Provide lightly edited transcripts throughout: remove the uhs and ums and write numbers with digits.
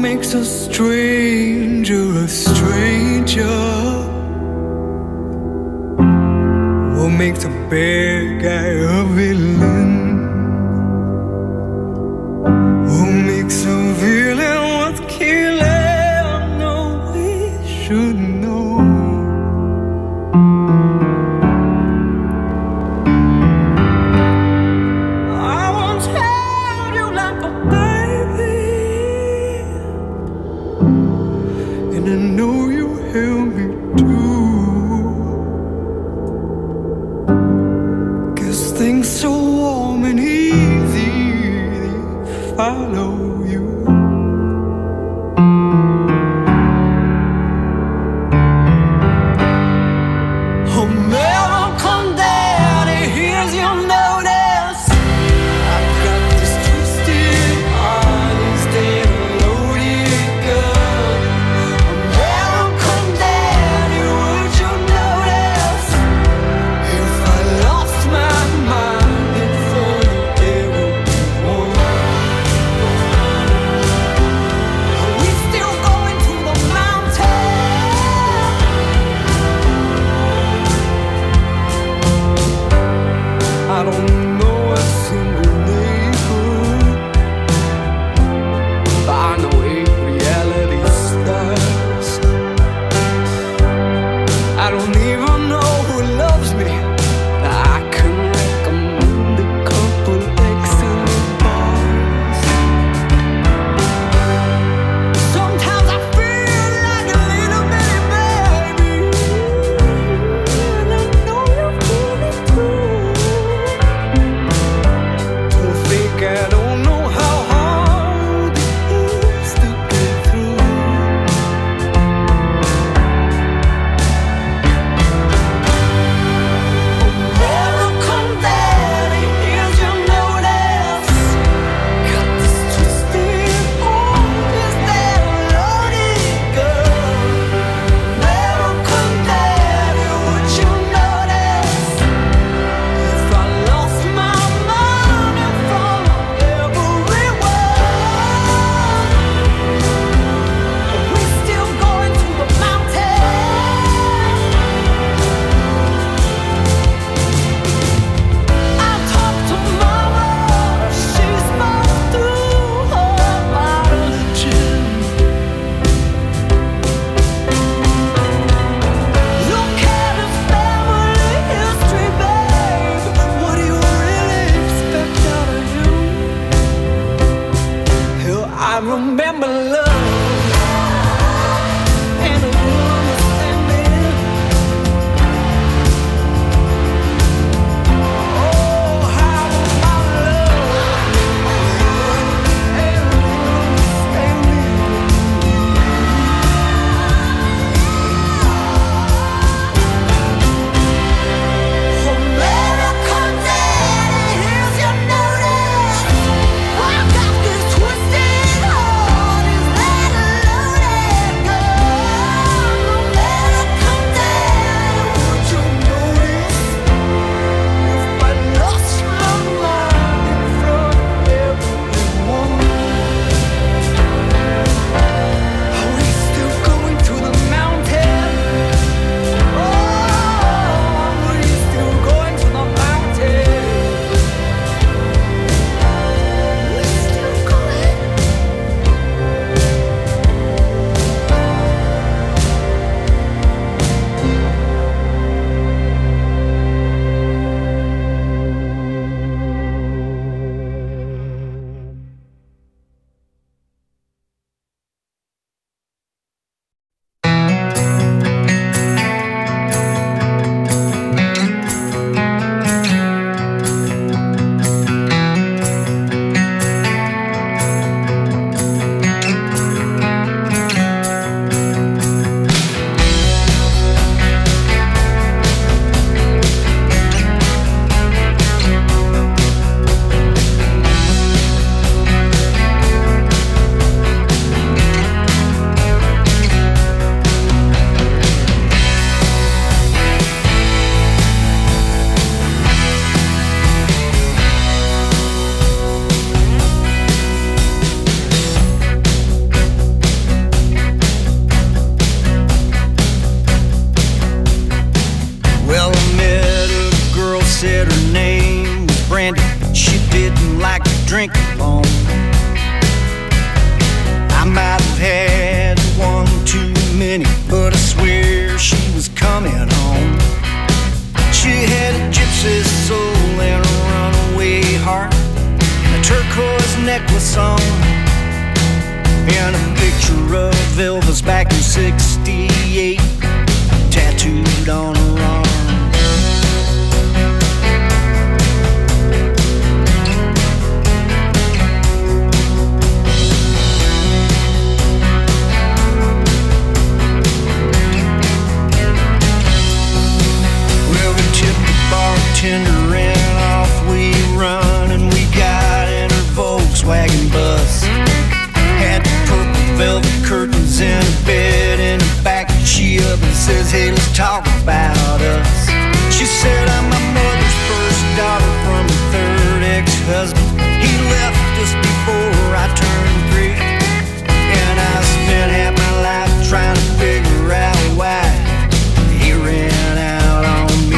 makes a stranger a stranger? What makes a bad guy a villain? What makes a villain worth killing? No, we should know. I once held you like a baby, and I know you held me too. Things so warm and easy, they follow you. Oh, come down and here's your notice. I've got this twisted heart instead of loaded gun. Oh, come down and would you notice if I lost my mind in front of everyone? said her name was Brandy. She didn't like to drink alone. I might have had one too many, but I swear she was coming home. She had a gypsy soul and a runaway heart, and a turquoise necklace on, and a picture of Elvis back in '68 tattooed on her arm. Bartender and off we run, and we got in her Volkswagen bus. Had the purple velvet curtains and a bed in the back. She up and says, hey, let's talk about us. She said, I'm my mother's first daughter from a third ex-husband. He left just before I turned 3, and I spent half my life trying to figure out why he ran out on me.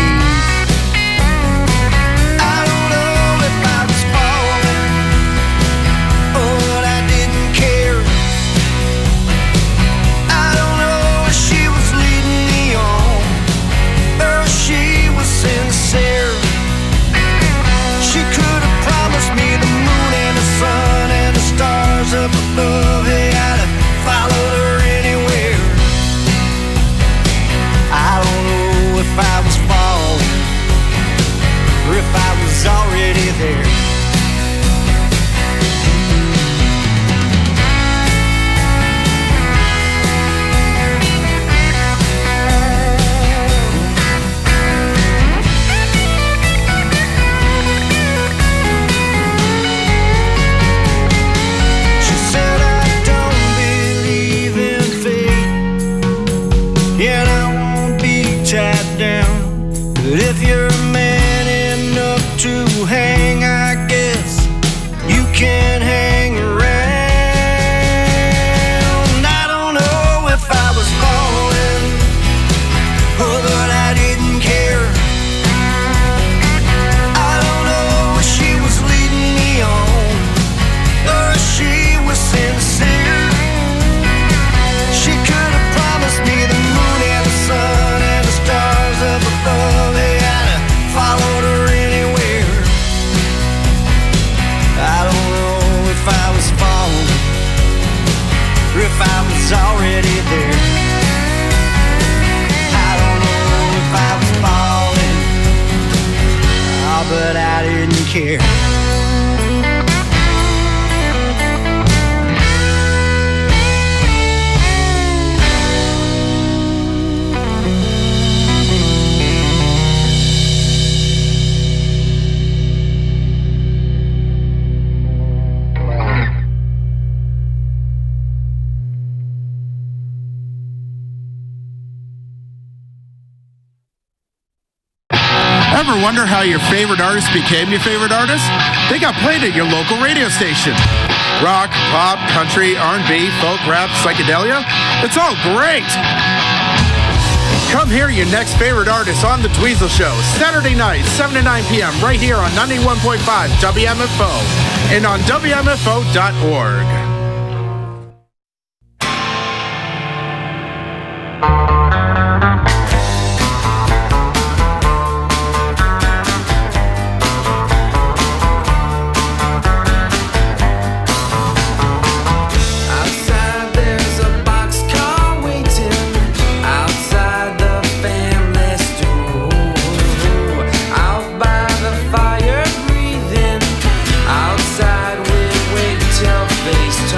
She could have promised me the moon and the sun and the stars up above. Hey, I'd have followed her anywhere. I don't know if I was falling or if I was already there. If you're man enough to hang, I guess you can hang around. I don't know if I was falling, oh, but I didn't care. I don't know if she was leading me on, or if she was sincere. She could have promised me the moon and the sun and the stars up above. Followed her anywhere. I don't know if I was falling or if I was already there. I don't know if I was falling, oh, but I didn't care. Ever wonder how your favorite artist became your favorite artist? They got played at your local radio station. Rock, pop, country, R&B, folk, rap, psychedelia. It's all great. Come hear your next favorite artist on The Dweezil Show, Saturday night, 7 to 9 p.m. right here on 91.5 WMFO and on WMFO.org. Outside we wait till FaceTime.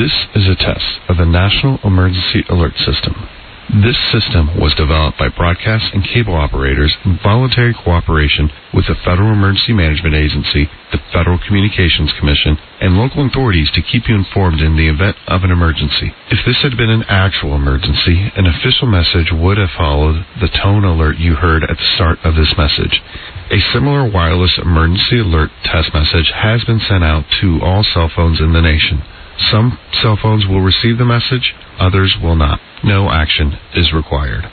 This is a test of the National Emergency Alert System. This system was developed by broadcast and cable operators in voluntary cooperation with the Federal Emergency Management Agency, the Federal Communications Commission, and local authorities to keep you informed in the event of an emergency. If this had been an actual emergency, an official message would have followed the tone alert you heard at the start of this message. A similar wireless emergency alert test message has been sent out to all cell phones in the nation. Some cell phones will receive the message, others will not. No action is required.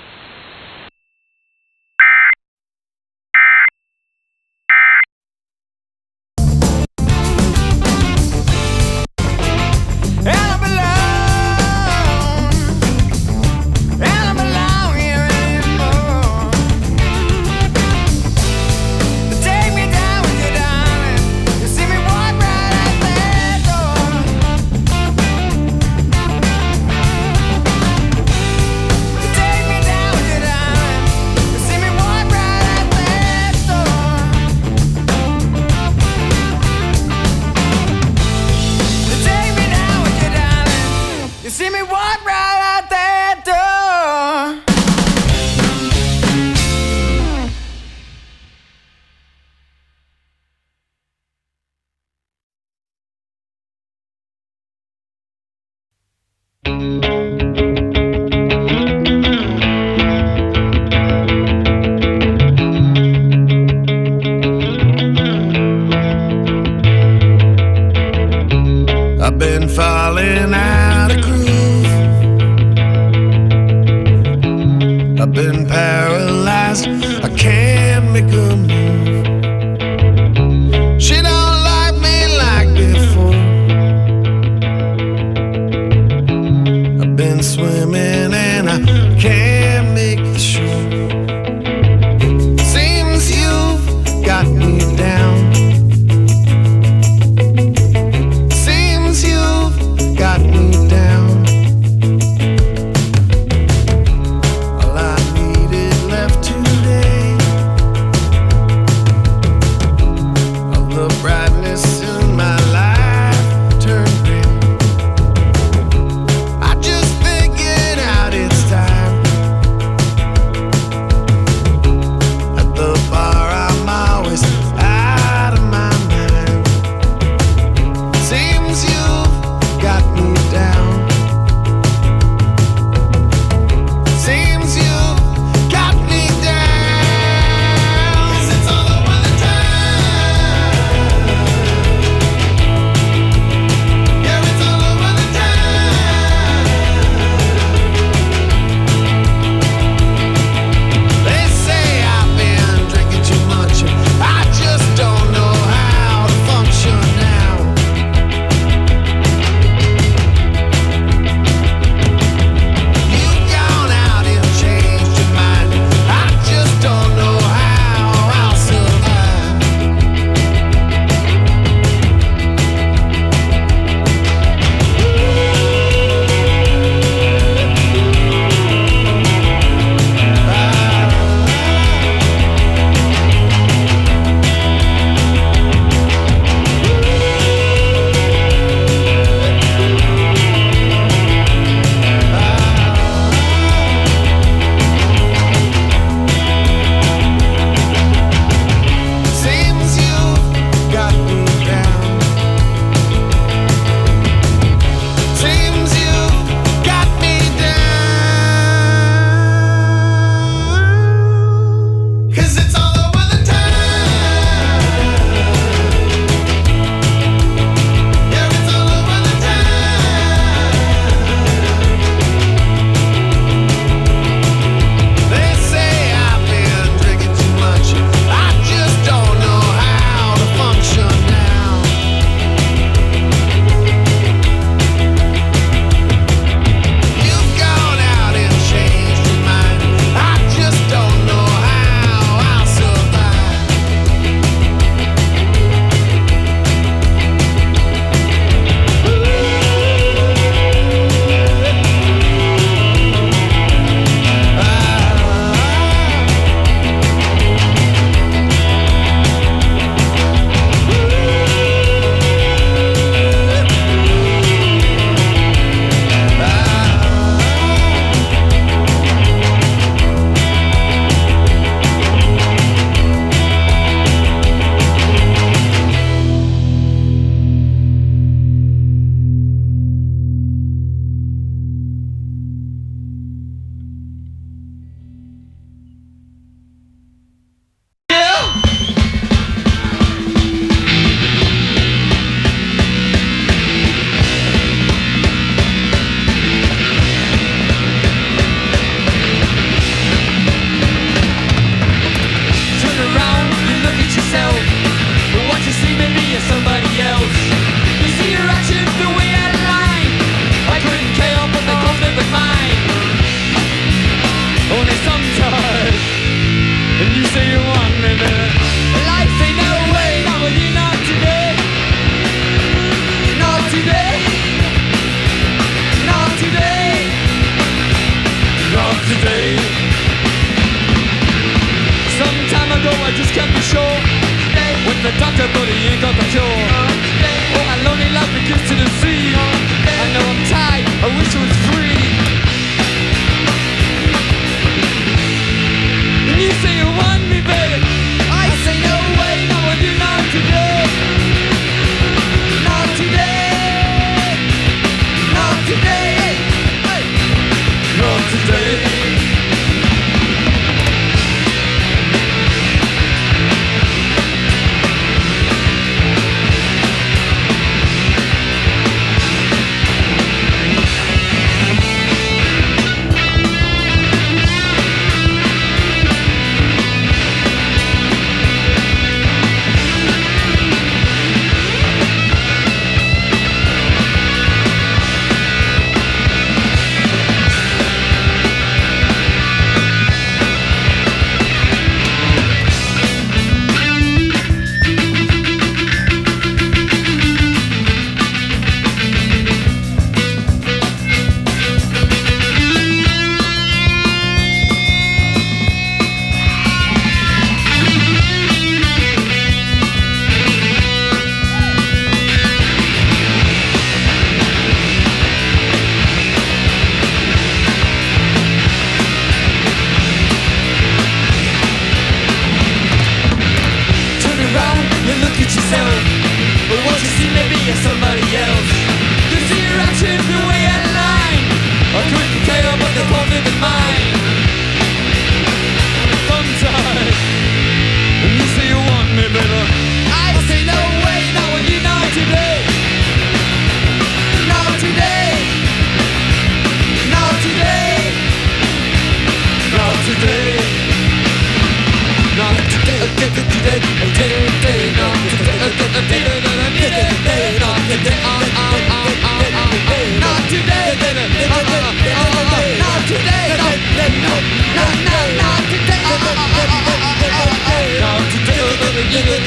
I just figured out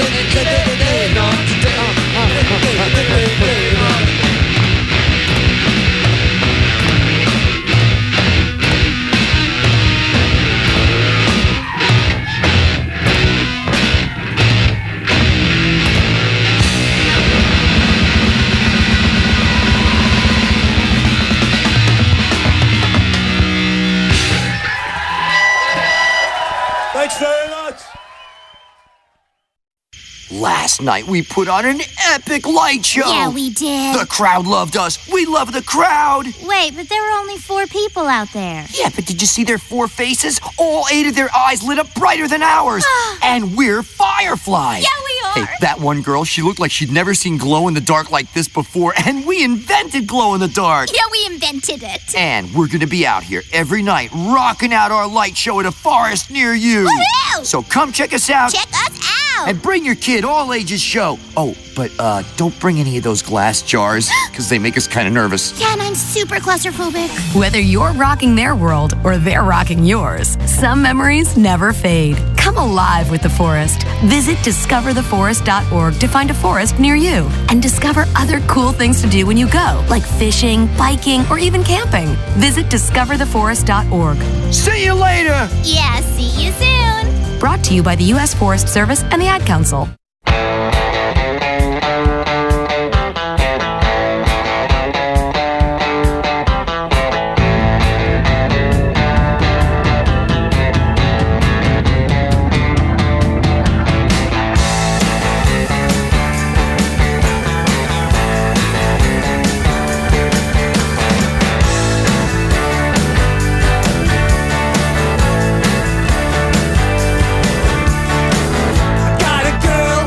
Thanks very much. Last night we put on an epic light show. Yeah, we did. The crowd loved us. We love the crowd. Wait, but there were only 4 people out there. Yeah, but did you see their 4 faces? All 8 of their eyes lit up brighter than ours. And we're fireflies. Yeah, we are. Hey, that one girl, she looked like she'd never seen glow in the dark like this before, and we invented glow in the dark. Yeah, we invented it. And we're gonna be out here every night rocking out our light show at a forest near you. Woohoo! So come check us out. Check us out. And bring your kid, all ages show. Oh, but don't bring any of those glass jars, because they make us kind of nervous. Yeah, and I'm super claustrophobic. Whether you're rocking their world or they're rocking yours, some memories never fade. Come alive with the forest. Visit discovertheforest.org to find a forest near you and discover other cool things to do when you go, like fishing, biking, or even camping. Visit discovertheforest.org. See you later! Yeah, see you soon. Brought to you by the U.S. Forest Service and the Ad Council. Got a girl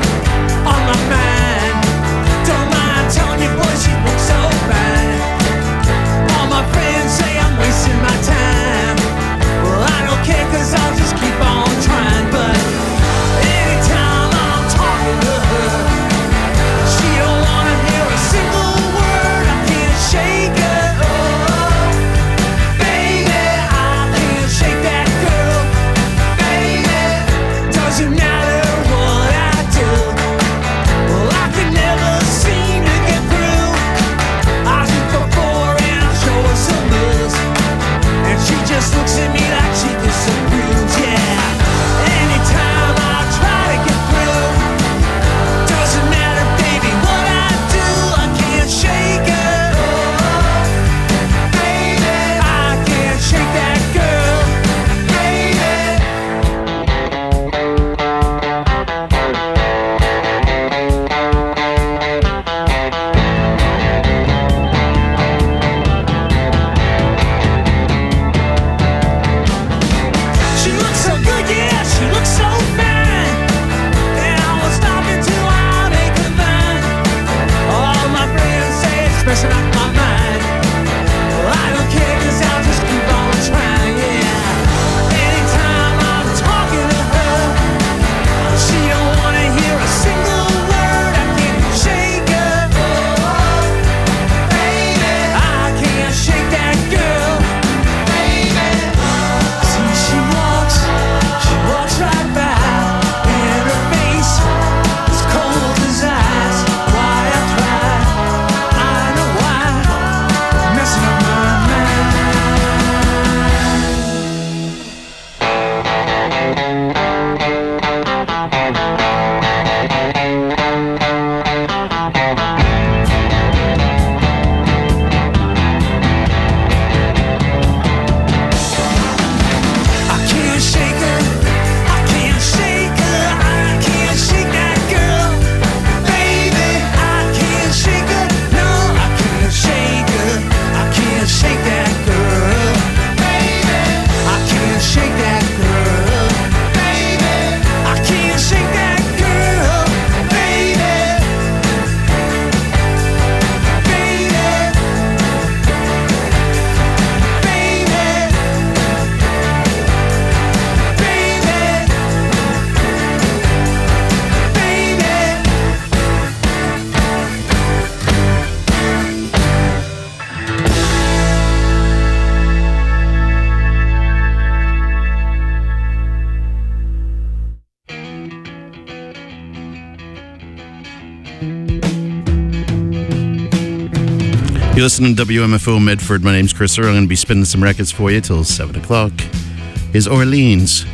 listening to WMFO Medford. My name's Chris Earl. I'm going to be spinning some records for you till 7 o'clock. Here's Orleans.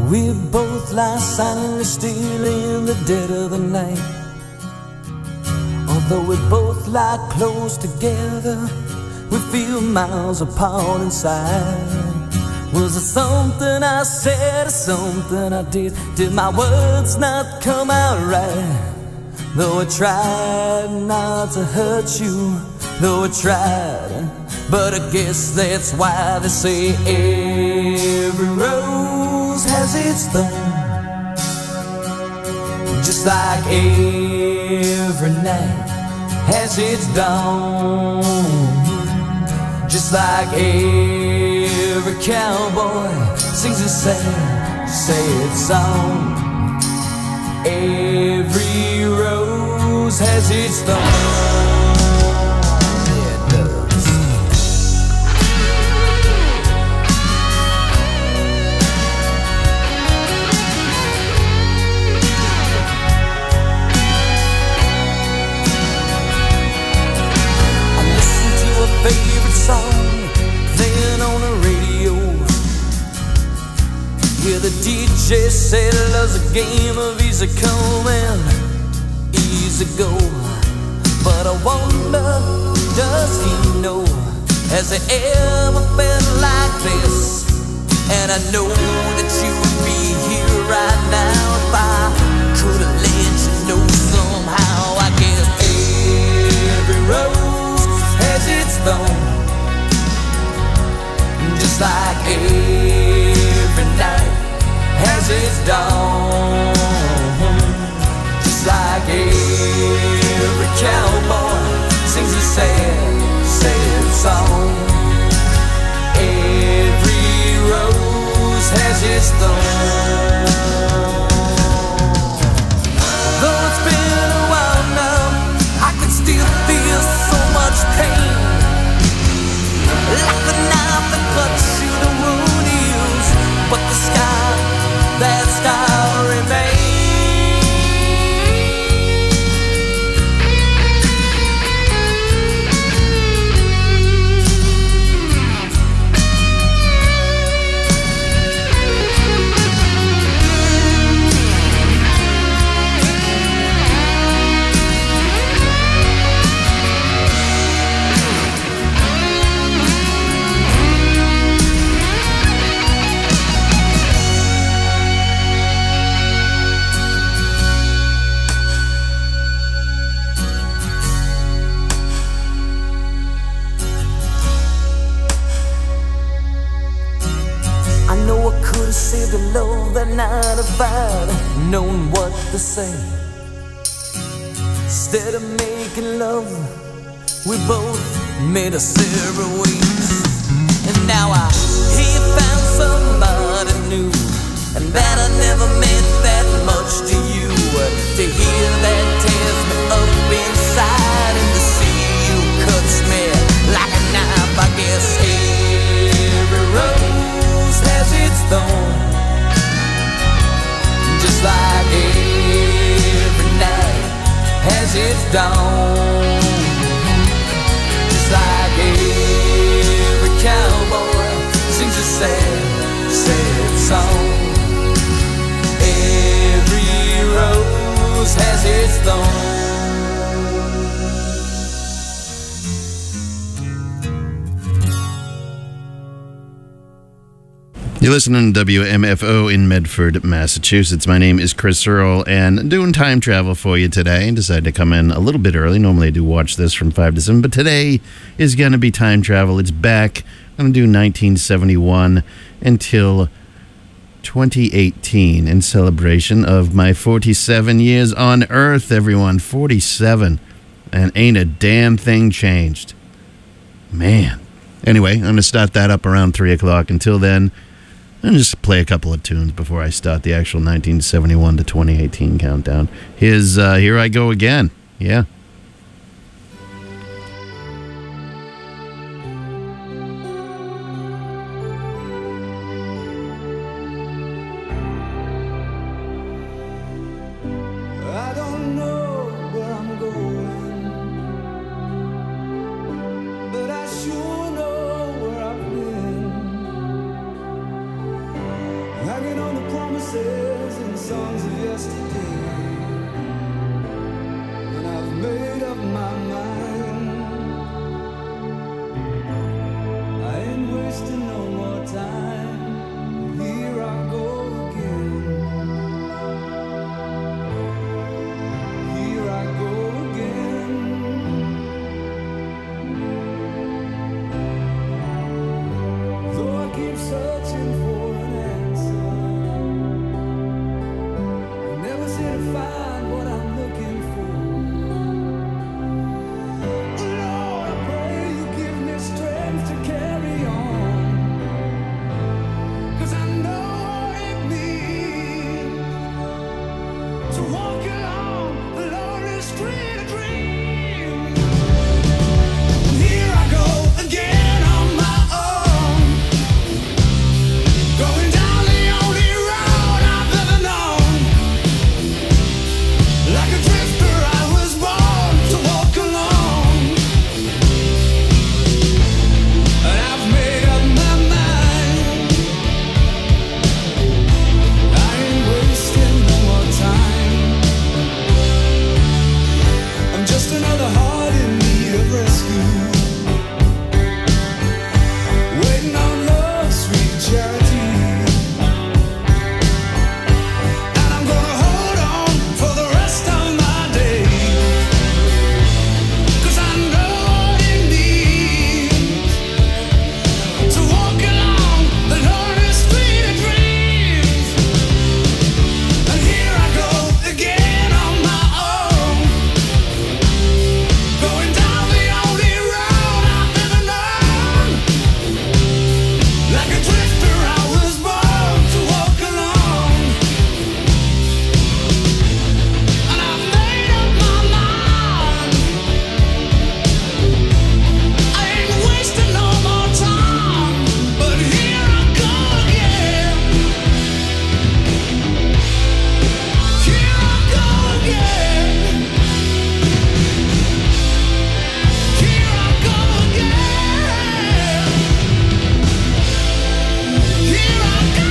We both lie silently still in the dead of the night. Although we both lie close together, we feel miles apart inside. Was it something I said or something I did? Did my words not come out right? Though I tried not to hurt you, though I tried, but I guess that's why they say every rose has its thorn. Just like every night has its dawn. Just like every cowboy sings a sad, sad song. Every rose has its thorn. Favorite song playing on the radio. Yeah, the DJ said love's a game of easy come and easy go. But I wonder, does he know? Has he ever felt like this? And I know that you would be here right now if I could have let you know somehow. I guess every rose has its thorn. Just like every night has its dawn. Just like every cowboy sings a sad, sad song. Every rose has its thorn. Though it's been a while now, I can still feel so much pain. Like the knife that cuts you, the wound heals, but the scar, that scar remains. Saved the love that night if I'd known what to say. Instead of making love, we both made a separate ways. And now I hear you found somebody new, and that I never meant that much to you. To hear that tears me up inside, and to see you cuts me like a knife. I guess every rose has its thorn. Just like every night has its dawn. Just like every cowboy sings a sad, sad song. Every rose has its thorn. You're listening to WMFO in Medford, Massachusetts. My name is Chris Earl, and doing time travel for you today. Decided to come in a little bit early. Normally I do watch this from 5 to 7, but today is going to be time travel. It's back. I'm going to do 1971 until 2018 in celebration of my 47 years on Earth, everyone. 47. And ain't a damn thing changed. Man. Anyway, I'm going to start that up around 3 o'clock. Until then, and just play a couple of tunes before I start the actual 1971 to 2018 countdown. Here's Here I Go Again. Yeah. I don't know where I'm going, but I sure know where I've been. Hanging on the promise songs of yesterday, and I've made up my mind. I ain't wasting no more time. Here I go again. Here I go again. Though I keep searching for an answer, I never seem to find what I'm looking for. Lord, I pray you give me strength to carry on, 'cause I know what it means to walk along the lonely street of dreams. Here I go again on my own, going down the only road I've ever known. Like a drifter, I was born to walk alone, and I've made up my mind. I ain't wasting no more time. I'm just another heart in need of rescue, waiting on love's sweet charity. And I'm gonna hold on for the rest of my days, 'cause I know what it means to walk along the lonely street of dreams. And here I go again on my own, going down the only road I've ever known. Like a drifter, I was born to walk alone, and I've made up my mind. I ain't wasting no more time, but here I go again. Here I go again. Here I go again. Here I go.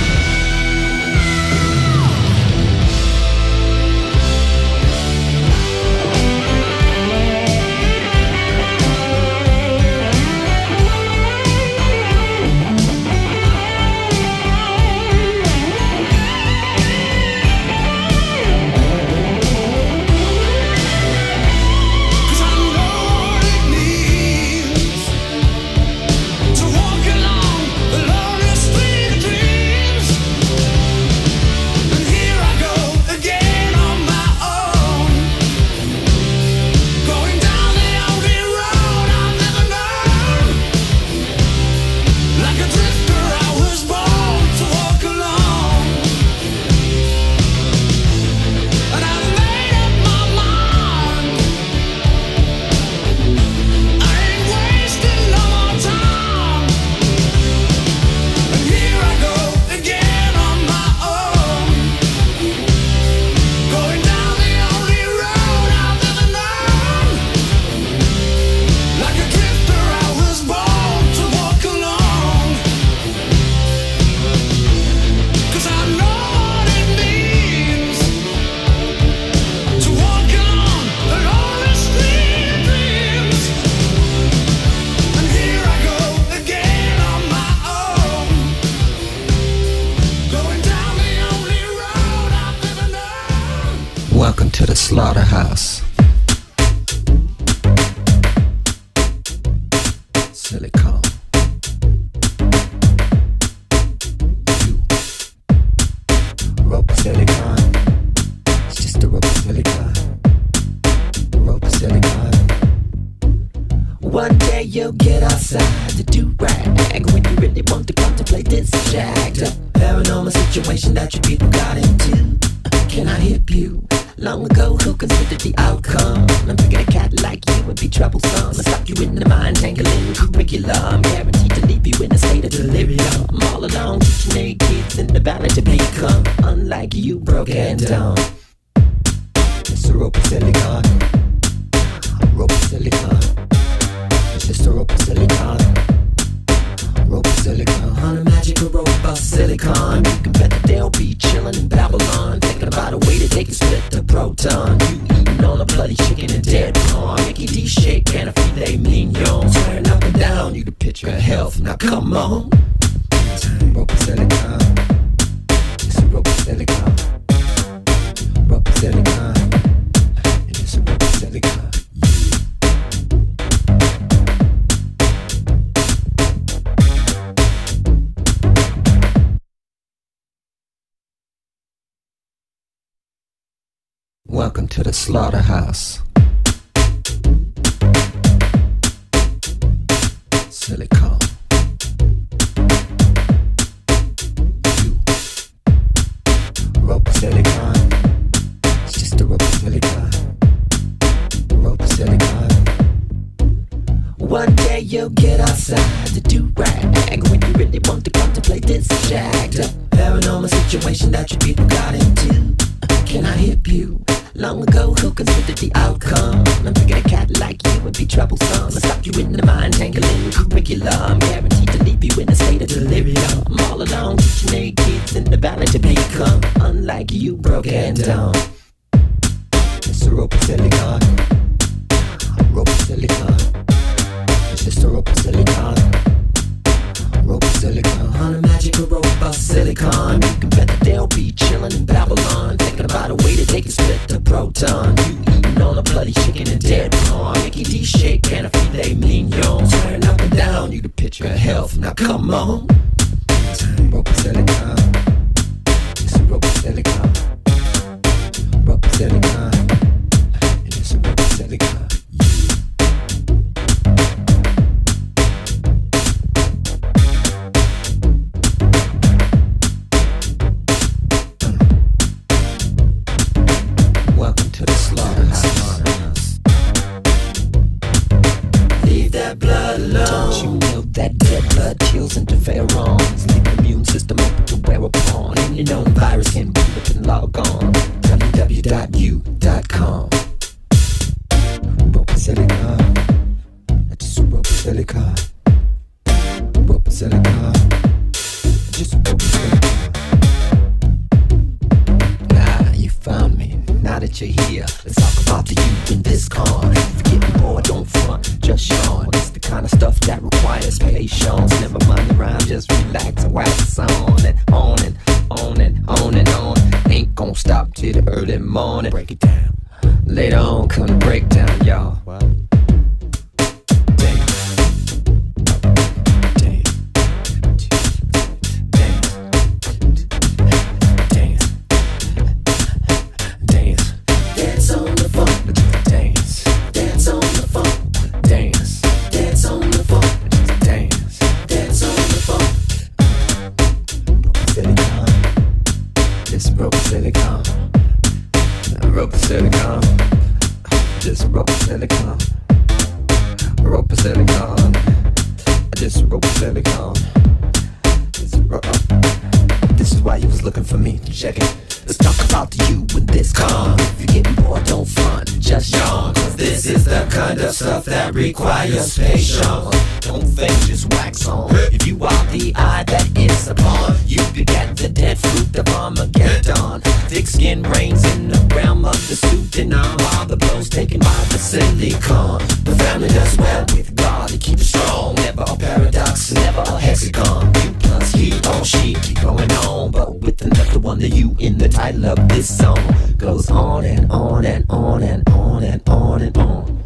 Cause I know what it means to walk along the lonely street of dreams. And here I go again on my own, going down the only road I've ever known. Like a drifter, I was born to walk alone, and I've made up my mind. I ain't wasting no more time. And here I go again on my own, going down the only road I've ever known. Like a drifter, I was born to walk alone, 'cause I know what it means to walk along the lonely street of dreams. And here I go again on my own, going down the only road I've ever known. Welcome to the slaughterhouse. Silicon. You. Rope silicon. It's just a rope silicon. Rope silicon. One day you'll get outside to do rag when you really want to contemplate this jacked up paranormal situation that you people got into. Can I hip you? Long ago, who considered the outcome? I'm thinking a cat like you would be troublesome. I stop you in the mind-tangling curriculum, guaranteed to leave you in a state of delirium. I'm all along teaching eight kids in the valley to become unlike you, broke and dumb. It's a rope of silicon. Rope of silicon. It's just a rope of silicon. Rope of silicon. On a magical rope of silicon, you can bet that they'll be chilling in Babylon. proton. You eating on a bloody chicken and dead prawn. Mickey D shake and a filet mignon. Swearing up and down, you the picture of health. Now come on. Roper Silicon. It's a Roper Silicon. Roper Silicon. And it's a Roper Silicon. Welcome to the slaughterhouse. Silicon. You. Roper Silicon. It's just a Roper Silicon. Roper Silicon. One day you'll get outside to do rag when you really want to contemplate this jacked up paranormal situation that you people got into. Can I hip you? Long ago, who considered the outcome? I'm thinking a cat like you would be troublesome. I stop you in the mind-tangling curriculum, guaranteed to leave you in a state of delirium. I'm all alone, teaching 8 kids in the valley to become unlike you, broke and dumb. It's a Roper Silicon. Roper Silicon. It's just a Roper Silicon. Roper Silicon. On a magical Roper Silicon. You can bet that they'll be chillin' in Babylon, thinking about a way that they can split the proton. You eating on a bloody chicken and dead prawn. Mickey D shake and a filet mignon. Swearing up and down, you the picture of health. Now come on. Roper Silicon. It's a Roper Silicon. Roper Silicon. And it's a Roper Silicon. Don't you know that dead blood kills interferons? Leave the immune system open to wear a pawn. And you know the virus can be up and log on www.u.com. Roper Silicon. Just a Roper Silicon. Roper Silicon. Just a Roper Silicon. Ah, you found me. Now that you're here, let's talk about the youth in this con. If you're getting bored, don't front, just yawn. It's the kind of stuff that requires patience. Never mind the rhyme, just relax and wax on and on and on and on and on. Ain't gon' stop till the early morning. Break it down. Later on, come the breakdown, y'all. Roper Silicon. Roper Silicon. Just Roper Silicon. Roper Silicon. Just Roper Silicon. This is why you was looking for me. Check it. Let's talk about you when this comes. If you're getting bored, don't front, just yawn. Cause this is the kind of stuff that requires patience. Don't think, just wax on. If you are the eye that is upon, you beget the dead fruit of Armageddon. Thick skin reigns in the realm of the suit, and all the blows taken by the silicon. The family does well with God to keep it strong. Never a paradox, never a hexagon. You plus he or she keep going on, but with another one that you in the title of this song goes on and on and on and on and on and on.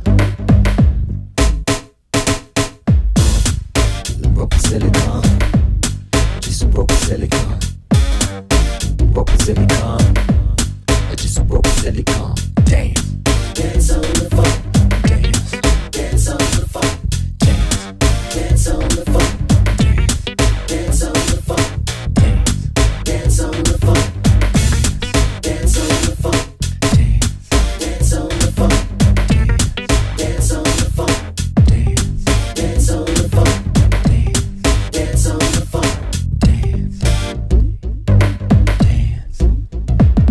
Roper Silicon. Just a Roper Silicon. Roper Silicon. Just a Roper Silicon. Dance. Dance on the phone. Dance. Dance on the phone. Dance. Dance on the phone. Dance on the phone. Dance on the phone. Dance on the phone. Dance on the phone. Dance on the phone. Dance on the phone. Dance on the phone. Dance.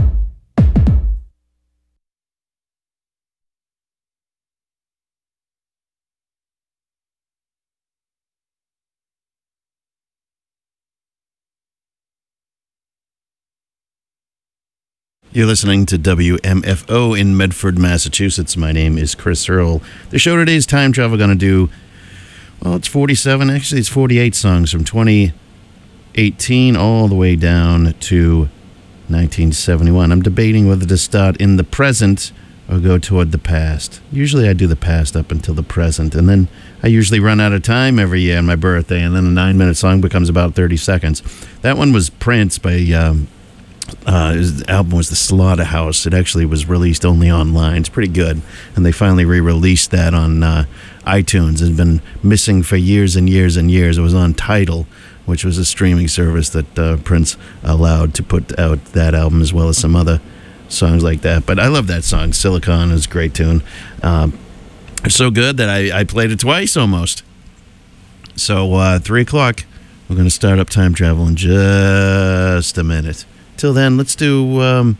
You're listening to WMFO in Medford, Massachusetts. My name is Chris Earl. The show today is Time Travel. Going to do, well, it's 47. Actually, it's 48 songs from 2018 all the way down to 1971. I'm debating whether to start in the present or go toward the past. Usually I do the past up until the present, and then I usually run out of time every year on my birthday, and then a 9-minute song becomes about 30 seconds. That one was Prince by... his album was The Slaughterhouse. It actually was released only online. It's pretty good. And they finally re-released that on iTunes. It had been missing for years and years and years. It was on Tidal, which was a streaming service that Prince allowed to put out that album as well as some other songs like that. But I love that song. Silicon is a great tune. It's so good that I played it twice almost. So 3 o'clock, we're going to start up Time Travel in just a minute. Till then, let's do,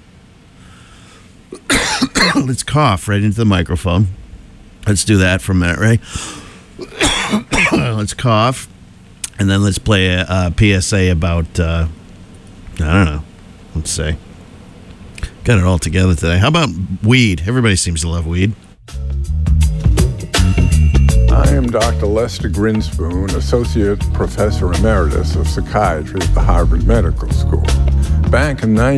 let's cough right into the microphone. Let's do that for a minute, right? Let's cough. And then let's play a PSA about, I don't know, let's say. Got it all together today. How about weed? Everybody seems to love weed. I am Dr. Lester Grinspoon, Associate Professor Emeritus of Psychiatry at the Harvard Medical School. Back in